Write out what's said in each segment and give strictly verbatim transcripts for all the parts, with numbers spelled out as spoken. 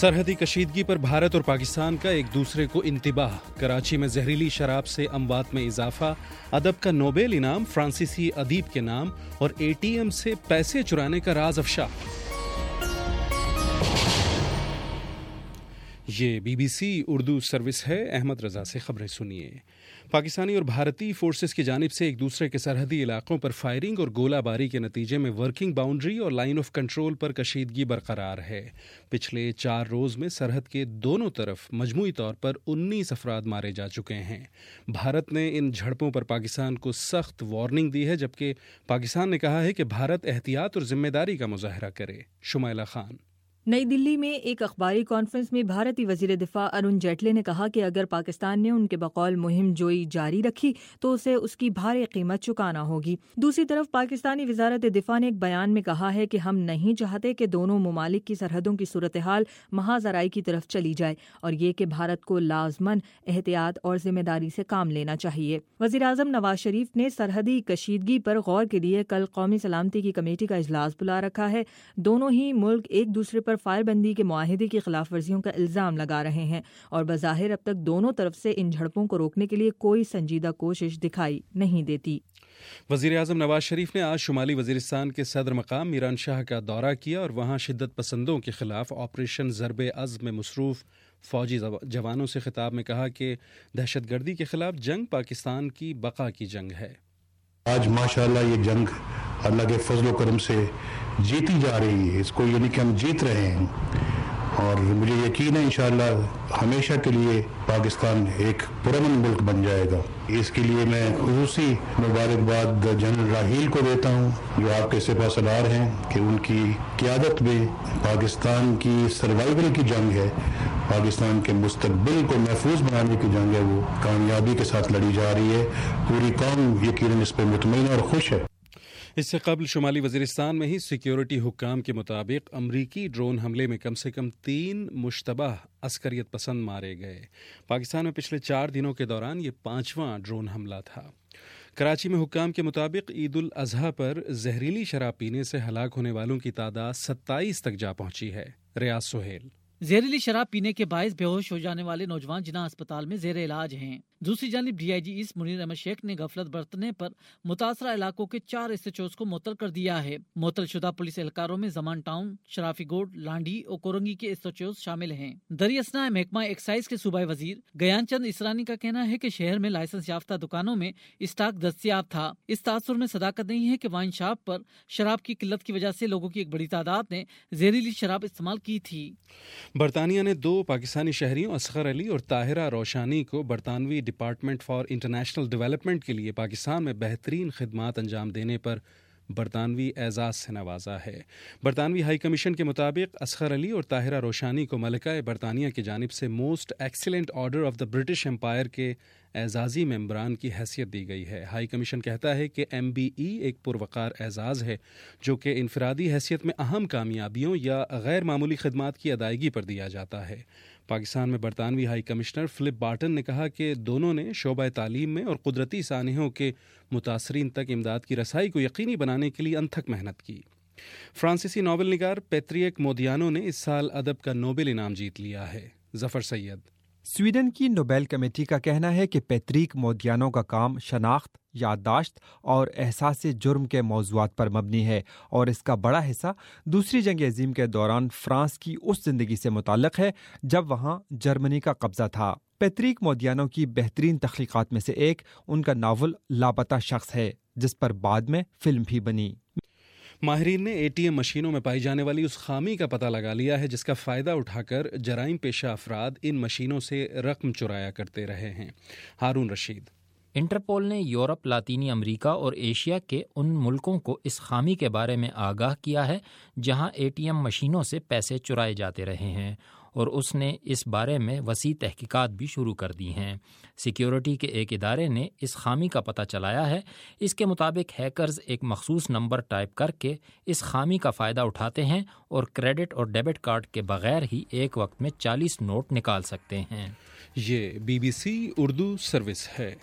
سرحدی کشیدگی پر بھارت اور پاکستان کا ایک دوسرے کو انتباہ، کراچی میں زہریلی شراب سے اموات میں اضافہ، ادب کا نوبل انعام فرانسیسی ادیب کے نام، اور اے ٹی ایم سے پیسے چرانے کا راز افشا۔ یہ B B C Urdu service ہے۔ احمد رضا سے خبریں سنیے۔ پاکستانی اور بھارتی فورسز کی جانب سے ایک دوسرے کے سرحدی علاقوں پر فائرنگ اور گولہ باری کے نتیجے میں ورکنگ باؤنڈری اور لائن آف کنٹرول پر کشیدگی برقرار ہے۔ پچھلے چار روز میں سرحد کے دونوں طرف مجموعی طور پر انیس افراد مارے جا چکے ہیں۔ بھارت نے ان جھڑپوں پر پاکستان کو سخت وارننگ دی ہے، جبکہ پاکستان نے کہا ہے کہ بھارت احتیاط اور ذمہ داری کا مظاہرہ کرے۔ شمائلہ خان۔ نئی دلی میں ایک اخباری کانفرنس میں بھارتی وزیر دفاع ارون جیٹلی نے کہا کہ اگر پاکستان نے ان کے بقول مہم جوئی جاری رکھی تو اسے اس کی بھاری قیمت چکانا ہوگی۔ دوسری طرف پاکستانی وزارت دفاع نے ایک بیان میں کہا ہے کہ ہم نہیں چاہتے کہ دونوں ممالک کی سرحدوں کی صورتحال محاذ کی طرف چلی جائے، اور یہ کہ بھارت کو لازماً احتیاط اور ذمہ داری سے کام لینا چاہیے۔ وزیر اعظم نواز شریف نے سرحدی کشیدگی پر غور کے لیے کل قومی سلامتی کی کمیٹی کا اجلاس بلا رکھا ہے۔ دونوں ہی ملک ایک دوسرے پر فائر بندی کے معاہدے کی خلاف ورزیوں کا الزام لگا رہے ہیں، اور بظاہر اب تک دونوں طرف سے ان جھڑپوں کو روکنے کے لیے کوئی سنجیدہ کوشش دکھائی نہیں دیتی۔ وزیر اعظم نواز شریف نے آج شمالی وزیرستان کے صدر مقام میران شاہ کا دورہ کیا اور وہاں شدت پسندوں کے خلاف آپریشن ضرب عزم میں مصروف فوجی جوانوں سے خطاب میں کہا کہ دہشت گردی کے خلاف جنگ پاکستان کی بقا کی جنگ ہے۔ آج ماشاءاللہ یہ جنگ اللہ کے فضل و کرم سے جیتی جا رہی ہے، اس کو یعنی کہ ہم جیت رہے ہیں، اور مجھے یقین ہے انشاءاللہ ہمیشہ کے لیے پاکستان ایک پرامن ملک بن جائے گا۔ اس کے لیے میں خصوصی مبارکباد جنرل راحیل کو دیتا ہوں جو آپ کے سپہ سالار ہیں، کہ ان کی قیادت میں پاکستان کی سروائیول کی جنگ ہے، پاکستان کے مستقبل کو محفوظ بنانے کی جنگ ہے، وہ کامیابی کے ساتھ لڑی جا رہی ہے۔ پوری قوم یقیناً اس پہ مطمئن اور خوش ہے۔ اس سے قبل شمالی وزیرستان میں ہی سیکیورٹی حکام کے مطابق امریکی ڈرون حملے میں کم سے کم تین مشتبہ عسکریت پسند مارے گئے۔ پاکستان میں پچھلے چار دنوں کے دوران یہ پانچواں ڈرون حملہ تھا۔ کراچی میں حکام کے مطابق عید الاضحیٰ پر زہریلی شراب پینے سے ہلاک ہونے والوں کی تعداد ستائیس تک جا پہنچی ہے۔ ریاض سہیل۔ زہریلی شراب پینے کے باعث بے ہوش ہو جانے والے نوجوان جناح اسپتال میں زیر علاج ہیں۔ دوسری جانب D I G east Munir Ahmad Sheikh نے غفلت برتنے پر متاثرہ علاقوں کے چار ایس ایچ اوز کو معطل کر دیا ہے۔ معطل شدہ پولیس اہلکاروں میں زمان ٹاؤن، شرافی گوڈ، لانڈھی اور کورنگی کے ایس ایچ اوز شامل ہیں۔ دری اثنا محکمہ ایکسائز کے صوبائی وزیر گیان چند اسرانی کا کہنا ہے کہ شہر میں لائسنس یافتہ دکانوں میں اسٹاک دستیاب تھا۔ اس تاثر میں صداقت نہیں ہے کہ وائن شاپ پر شراب کی قلت کی وجہ سے لوگوں کی ایک بڑی تعداد نے زہریلی شراب استعمال کی تھی۔ برطانیہ نے دو پاکستانی شہریوں اصغر علی اور طاہرہ روشانی کو برطانوی ڈپارٹمنٹ فار انٹرنیشنل ڈیولپمنٹ کے لیے پاکستان میں بہترین خدمات انجام دینے پر برطانوی اعزاز سے نوازا ہے۔ برطانوی ہائی کمیشن کے مطابق اصغر علی اور طاہرہ روشانی کو ملکہ برطانیہ کی جانب سے most excellent order of the British empire کے اعزازی ممبران کی حیثیت دی گئی ہے۔ ہائی کمیشن کہتا ہے کہ ایم بی ای ایک پروقار اعزاز ہے جو کہ انفرادی حیثیت میں اہم کامیابیوں یا غیر معمولی خدمات کی ادائیگی پر دیا جاتا ہے۔ پاکستان میں برطانوی ہائی کمشنر فلپ بارٹن نے کہا کہ دونوں نے شعبہ تعلیم میں اور قدرتی سانحوں کے متاثرین تک امداد کی رسائی کو یقینی بنانے کے لیے انتھک محنت کی۔ فرانسیسی ناول نگار پیٹریک مودیانو نے اس سال ادب کا نوبل انعام جیت لیا ہے۔ ظفر سید۔ سویڈن کی نوبیل کمیٹی کا کہنا ہے کہ پیٹریک مودیانو کا کام شناخت، یادداشت اور احساس جرم کے موضوعات پر مبنی ہے، اور اس کا بڑا حصہ دوسری جنگ عظیم کے دوران فرانس کی اس زندگی سے متعلق ہے جب وہاں جرمنی کا قبضہ تھا۔ پیٹریک مودیانو کی بہترین تخلیقات میں سے ایک ان کا ناول لاپتہ شخص ہے، جس پر بعد میں فلم بھی بنی۔ ماہرین نے اے ٹی ایم مشینوں میں پائی جانے والی اس خامی کا پتہ لگا لیا ہے جس کا فائدہ اٹھا کر جرائم پیشہ افراد ان مشینوں سے رقم چرایا کرتے رہے ہیں۔ ہارون رشید۔ انٹرپول نے یورپ، لاطینی امریکہ اور ایشیا کے ان ملکوں کو اس خامی کے بارے میں آگاہ کیا ہے جہاں اے ٹی ایم مشینوں سے پیسے چرائے جاتے رہے ہیں، اور اس نے اس بارے میں وسیع تحقیقات بھی شروع کر دی ہیں۔ سیکیورٹی کے ایک ادارے نے اس خامی کا پتہ چلایا ہے۔ اس کے مطابق ہیکرز ایک مخصوص نمبر ٹائپ کر کے اس خامی کا فائدہ اٹھاتے ہیں اور کریڈٹ اور ڈیبٹ کارڈ کے بغیر ہی ایک وقت میں چالیس نوٹ نکال سکتے ہیں۔ یہ B B C Urdu service ہے۔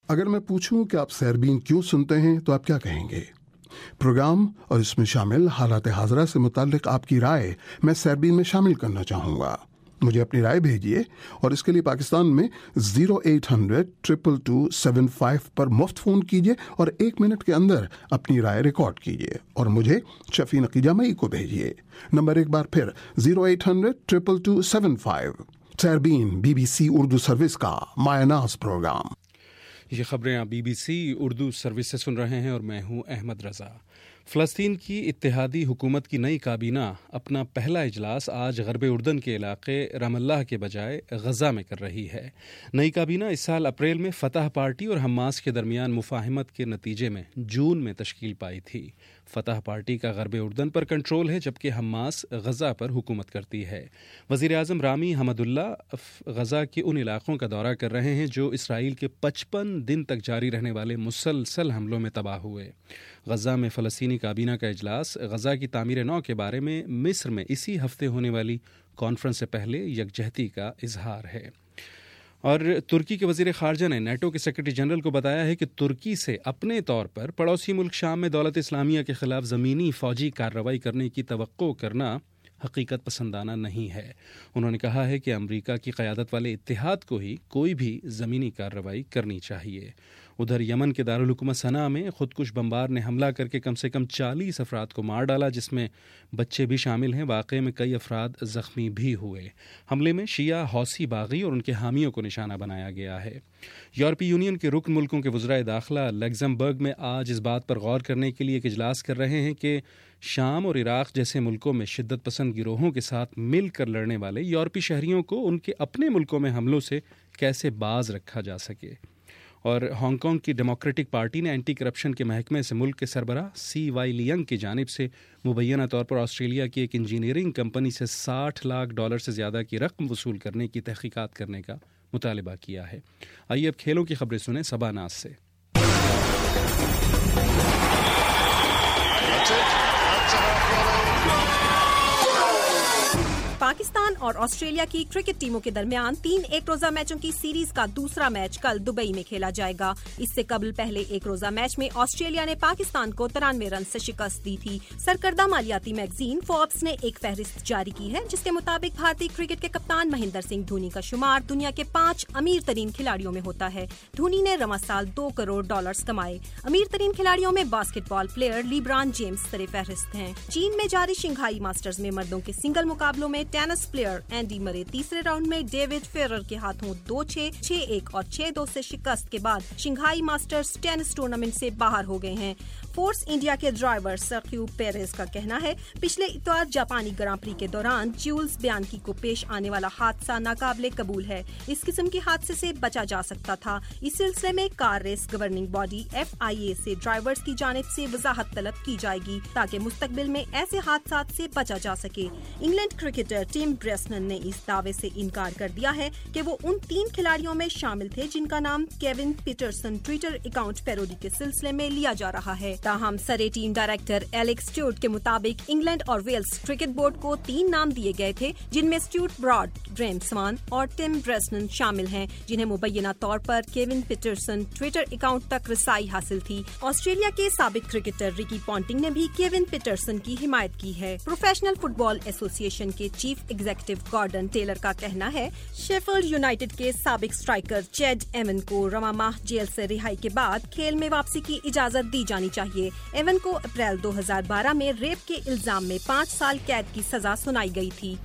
اگر میں پوچھوں کہ آپ سیربین کیوں سنتے ہیں تو آپ کیا کہیں گے؟ پروگرام اور اس میں شامل حالات حاضرہ سے متعلق آپ کی رائے میں سیربین میں شامل کرنا چاہوں گا. مجھے اپنی رائے بھیجیے اور اس کے لیے پاکستان میں zero eight hundred triple two seven five پر مفت فون کیجیے اور ایک منٹ کے اندر اپنی رائے ریکارڈ کیجیے اور مجھے شفیع نقیجہ مئی کو بھیجیے. نمبر ایک بار پھر zero eight hundred triple two seven five. Sairbeen B B C Urdu service کا مایہ ناز پروگرام. یہ خبریں آپ B B C Urdu service سے سن رہے ہیں اور میں ہوں احمد رضا. فلسطین کی اتحادی حکومت کی نئی کابینہ اپنا پہلا اجلاس آج غرب اردن کے علاقے رام اللہ کے بجائے غزہ میں کر رہی ہے. نئی کابینہ اس سال اپریل میں فتح پارٹی اور حماس کے درمیان مفاہمت کے نتیجے میں جون میں تشکیل پائی تھی. فتح پارٹی کا غرب اردن پر کنٹرول ہے جبکہ حماس غزہ پر حکومت کرتی ہے. وزیر اعظم رامی حمد اللہ غزہ کے ان علاقوں کا دورہ کر رہے ہیں جو اسرائیل کے پچپن دن تک جاری رہنے والے مسلسل حملوں میں تباہ ہوئے. غزہ میں فلسطینی کابینہ کا اجلاس غزہ کی تعمیر نو کے بارے میں مصر میں اسی ہفتے ہونے والی کانفرنس سے پہلے یکجہتی کا اظہار ہے. اور ترکی کے وزیر خارجہ نے نیٹو کے سیکرٹری جنرل کو بتایا ہے کہ ترکی سے اپنے طور پر پڑوسی ملک شام میں دولت اسلامیہ کے خلاف زمینی فوجی کارروائی کرنے کی توقع کرنا حقیقت پسندانہ نہیں ہے. انہوں نے کہا ہے کہ امریکہ کی قیادت والے اتحاد کو ہی کوئی بھی زمینی کارروائی کرنی چاہیے. ادھر یمن کے دارالحکومت صنعا میں خودکش بمبار نے حملہ کر کے کم سے کم چالیس افراد کو مار ڈالا جس میں بچے بھی شامل ہیں. واقعے میں کئی افراد زخمی بھی ہوئے. حملے میں شیعہ حوثی باغی اور ان کے حامیوں کو نشانہ بنایا گیا ہے. یورپی یونین کے رکن ملکوں کے وزرائے داخلہ لگزمبرگ میں آج اس بات پر غور کرنے کے لیے ایک اجلاس کر رہے ہیں کہ شام اور عراق جیسے ملکوں میں شدت پسند گروہوں کے ساتھ مل کر لڑنے والے یورپی شہریوں کو ان کے اپنے ملکوں میں حملوں سے کیسے باز رکھا جا سکے. اور ہانگ کانگ کی ڈیموکریٹک پارٹی نے اینٹی کرپشن کے محکمے سے ملک کے سربراہ سی وائی لیئنگ کی جانب سے مبینہ طور پر آسٹریلیا کی ایک انجینئرنگ کمپنی سے ساٹھ لاکھ ڈالر سے زیادہ کی رقم وصول کرنے کی تحقیقات کرنے کا مطالبہ کیا ہے. آئیے اب کھیلوں کی خبریں سنیں صبا ناز سے. پاکستان اور آسٹریلیا کی کرکٹ ٹیموں کے درمیان تین ایک روزہ میچوں کی سیریز کا دوسرا میچ کل دبئی میں کھیلا جائے گا. اس سے قبل پہلے ایک روزہ میچ میں آسٹریلیا نے پاکستان کو ترانوے رن سے شکست دی تھی. سرکردہ مالیاتی میگزین فوربس نے ایک فہرست جاری کی ہے جس کے مطابق بھارتی کرکٹ کے کپتان مہندر سنگھ دھونی کا شمار دنیا کے پانچ امیر ترین کھلاڑیوں میں ہوتا ہے. دھونی نے رواں سال دو کروڑ ڈالرز کمائے. امیر ترین کھلاڑیوں میں basketball player LeBron James سر فہرست ہیں. چین میں جاری شنگھائی ماسٹرز میں مردوں کے سنگل مقابلوں میں ٹینس پلیئر اینڈی مرے تیسرے راؤنڈ میں ڈیوڈ فیرر کے ہاتھوں دو چھ چھ ایک اور چھ دو سے شکست کے بعد شنگھائی ماسٹرز ٹینس ٹورنامنٹ سے باہر ہو گئے ہیں. فورس انڈیا کے ڈرائیور سرخیو پیریز کا کہنا ہے پچھلے اتوار جاپانی گراں پری کے دوران جیولز بیانکی کو پیش آنے والا حادثہ ناقابل قبول ہے. اس قسم کے حادثے سے بچا جا سکتا تھا. اس سلسلے میں car race governing body F I A سے ڈرائیورز کی جانب سے وضاحت طلب کی جائے گی تاکہ مستقبل میں ایسے حادثات سے بچا جا سکے. انگلینڈ کرکٹر ٹم بریسنن نے اس دعوے سے انکار کر دیا ہے کہ وہ ان تین کھلاڑیوں میں شامل تھے جن کا نام Kevin Pietersen Twitter account parody کے سلسلے میں لیا جا رہا ہے. تاہم سرے ٹیم ڈائریکٹر ایلیکس اسٹیوٹ کے مطابق انگلینڈ اور ویلز کرکٹ بورڈ کو تین نام دیے گئے تھے جن میں اسٹیوٹ براڈ، گریم سوان اور ٹم بریسنن شامل ہیں جنہیں مبینہ طور پر کیون پیٹرسن ٹویٹر اکاؤنٹ تک رسائی حاصل تھی. آسٹریلیا کے سابق کرکٹر رکی پونٹنگ نے بھی کیون پیٹرسن کی حمایت کی ہے. پروفیشنل فٹ بال ایسوسی ایشن کے چیف ایگزیکٹو گارڈن ٹیلر کا کہنا ہے شیفیلڈ یونائیٹڈ کے سابق اسٹرائکر چیڈ ایون کو رواں ماہ جیل سے رہائی کے بعد کھیل میں واپسی کی اجازت دی جانی چاہیے. ایون کو اپریل دو ہزار بارہ میں ریپ کے الزام میں پانچ سال قید کی سزا سنائی گئی تھی.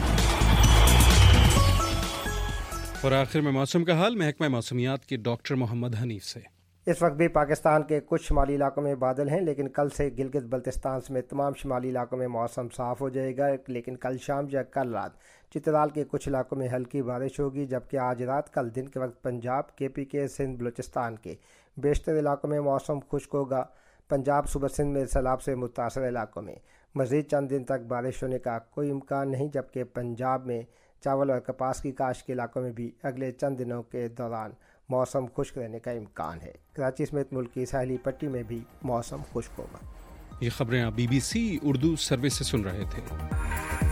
اور آخر میں موسم کا حال محکمہ موسمیات کے ڈاکٹر محمد حنیف سے. اس وقت بھی پاکستان کے کچھ شمالی علاقوں میں بادل ہیں لیکن کل سے گلگت بلتستان سمیت تمام شمالی علاقوں میں موسم صاف ہو جائے گا. لیکن کل شام یا کل رات چترال کے کچھ علاقوں میں ہلکی بارش ہوگی جبکہ آج رات کل دن کے وقت پنجاب، کے پی کے، سندھ، بلوچستان کے بیشتر علاقوں میں موسم خشک ہوگا. پنجاب صوبہ سندھ میں سیلاب سے متاثرہ علاقوں میں مزید چند دن تک بارش ہونے کا کوئی امکان نہیں جبکہ پنجاب میں چاول اور کپاس کی کاشت کے علاقوں میں بھی اگلے چند دنوں کے دوران موسم خشک رہنے کا امکان ہے. کراچی سمیت ملک کی ساحلی پٹی میں بھی موسم خشک ہوگا. یہ خبریں آپ B B C Urdu service سے سن رہے تھے.